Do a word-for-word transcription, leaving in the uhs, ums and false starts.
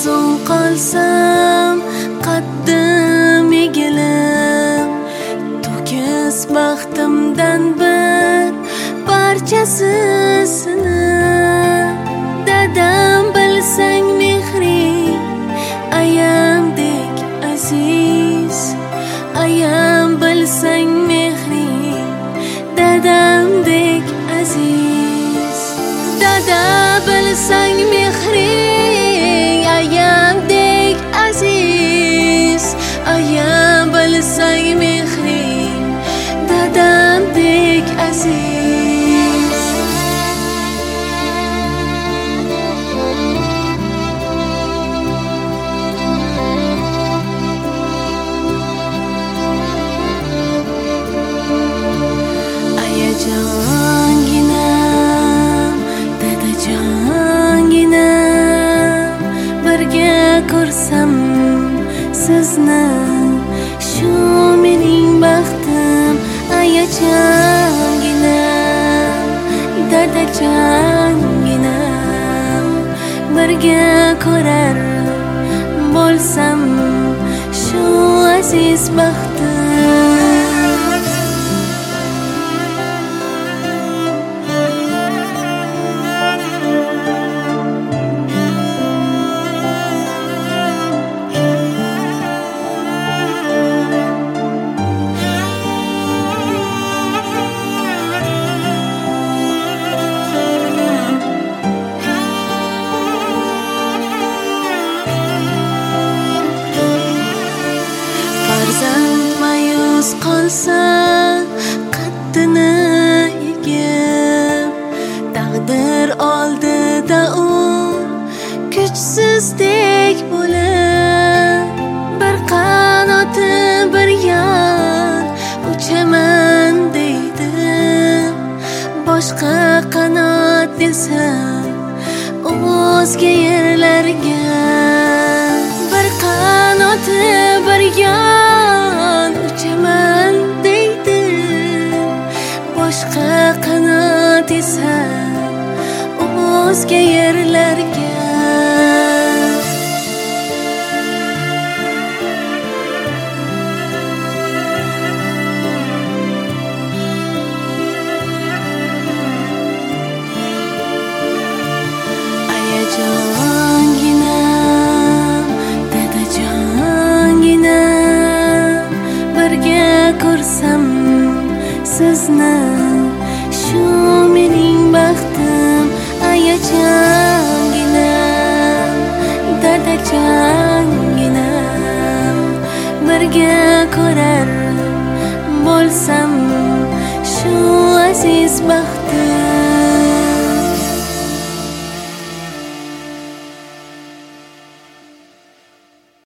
mahzun qolsam qaddim egilib, to'kis baxtimdan bir parchasini. Dadam bilsang mehring ayamdek aziz, ayam bilsang mehring dadamdek aziz. Dada bilsang mehring ayamdek aziz, ayam bilsang mehring dadamdek aziz. Ayajonginam, dadajonginam, birga ko'rsam sizni, shu mening baxtim. Ayajonginam, dadajonginam, birga ko'rar bo'lsam shu aziz baxtim. Farzand mayus qolsa qaddini egib, taqdir oldida u kuchsizdek bo'lib, bir qanoti bir yon uchaman deydi. Boshqa qanot desa o'zga yerlarga, bir qanoti bir yon uchaman deydi. Boshqa qanot esa o'zga yerlarga. Ayajonginam, dadajonginam, birga ko'rsam sizni, shu mening baxtim. Ayajonginam, dadajonginam, birga ko'rar bo'lsam shu aziz baxtim.